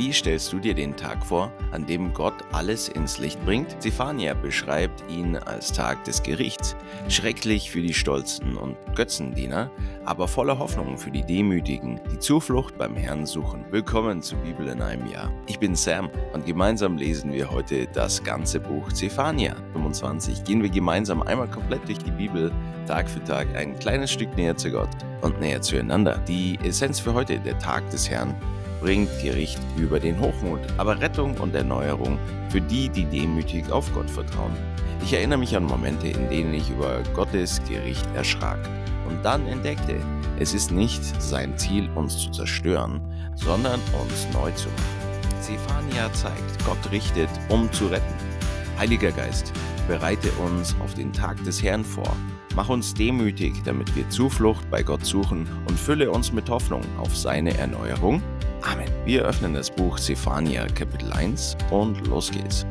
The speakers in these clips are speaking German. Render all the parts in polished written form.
Wie stellst du dir den Tag vor, an dem Gott alles ins Licht bringt? Zephania beschreibt ihn als Tag des Gerichts. Schrecklich für die Stolzen und Götzendiener, aber voller Hoffnung für die Demütigen, die Zuflucht beim Herrn suchen. Willkommen zu Bibel in einem Jahr. Ich bin Sam und gemeinsam lesen wir heute das ganze Buch Zephania 25. Gehen wir gemeinsam einmal komplett durch die Bibel, Tag für Tag ein kleines Stück näher zu Gott und näher zueinander. Die Essenz für heute, der Tag des Herrn, bringt Gericht über den Hochmut, aber Rettung und Erneuerung für die, die demütig auf Gott vertrauen. Ich erinnere mich an Momente, in denen ich über Gottes Gericht erschrak und dann entdeckte, es ist nicht sein Ziel, uns zu zerstören, sondern uns neu zu machen. Zephania zeigt, Gott richtet, um zu retten. Heiliger Geist, bereite uns auf den Tag des Herrn vor. Mach uns demütig, damit wir Zuflucht bei Gott suchen und fülle uns mit Hoffnung auf seine Erneuerung. Amen. Wir öffnen das Buch Zephania Kapitel 1 und los geht's.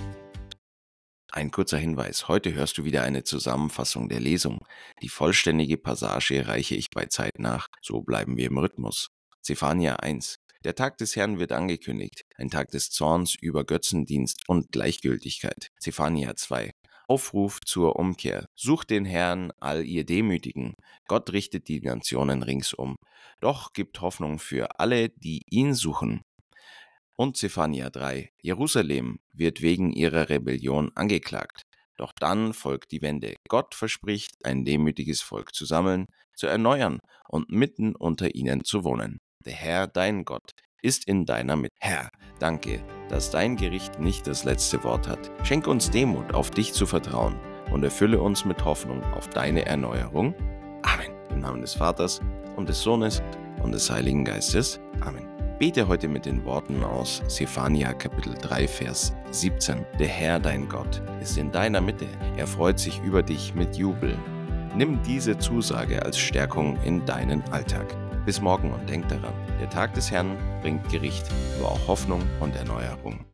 Ein kurzer Hinweis, heute hörst du wieder eine Zusammenfassung der Lesung. Die vollständige Passage reiche ich bei Zeit nach, so bleiben wir im Rhythmus. Zephania 1. Der Tag des Herrn wird angekündigt, ein Tag des Zorns über Götzendienst und Gleichgültigkeit. Zephania 2. Aufruf zur Umkehr. Sucht den Herrn, all ihr Demütigen. Gott richtet die Nationen ringsum. Doch gibt Hoffnung für alle, die ihn suchen. Und Zephania 3. Jerusalem wird wegen ihrer Rebellion angeklagt. Doch dann folgt die Wende. Gott verspricht, ein demütiges Volk zu sammeln, zu erneuern und mitten unter ihnen zu wohnen. Der Herr, dein Gott, ist in deiner Mitte. Herr, danke, dass dein Gericht nicht das letzte Wort hat. Schenk uns Demut, auf dich zu vertrauen und erfülle uns mit Hoffnung auf deine Erneuerung. Amen. Im Namen des Vaters und des Sohnes und des Heiligen Geistes. Amen. Bete heute mit den Worten aus Zephania Kapitel 3, Vers 17. Der Herr, dein Gott, ist in deiner Mitte. Er freut sich über dich mit Jubel. Nimm diese Zusage als Stärkung in deinen Alltag. Bis morgen und denk daran, der Tag des Herrn bringt Gericht, aber auch Hoffnung und Erneuerung.